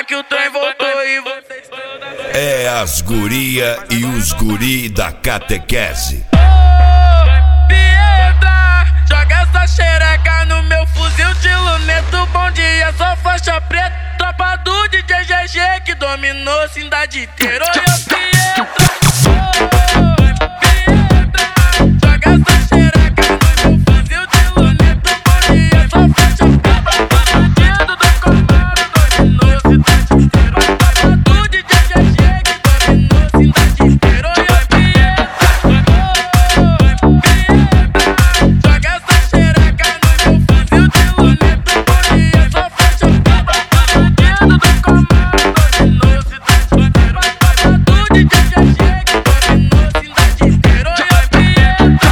agora que o trem voltou e vocês É as guria e os guri da catequese. Piedra, joga essa xereca no meu fuzil de luneta. Bom dia, só faixa preta. Tropa do DJ GG que dominou a cidade inteira. Oi, Piedra, joga essa xereca no meu fuzil de luneta. Bom dia, só faixa preta. Bandido do comando dominou a cidade inteira. Tropa do DJ GG que dominou a cidade inteira. Oi, Piedra, joga essa xereca no meu fuzil de luneta. Bom dia, só faixa preta. Bandido do comando dominou a cidade inteira. Tropa do DJ GG que dominou a cidade inteira. Oi, Piedra.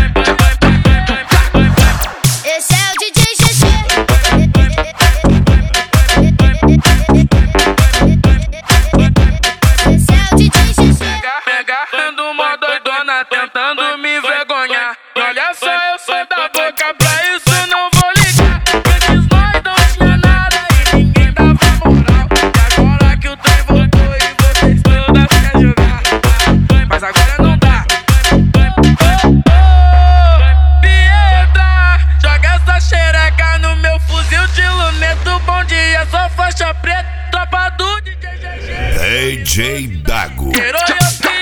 Esse é o DJ GG. Esse é o DJ GG. Pegando mó doidona, tentando me envergonhar. E olha só, eu sou da boca, pra isso não vou ligar. Antes nós não tinha nada e ninguém dava moral. E agora que o trem voltou e vocês todas querem jogar, mas agora não dá. Piedra, joga essa xereca no meu fuzil de luneta. Bom dia, só faixa preta. Tropa do DJ GG. DJ Dago. Herói,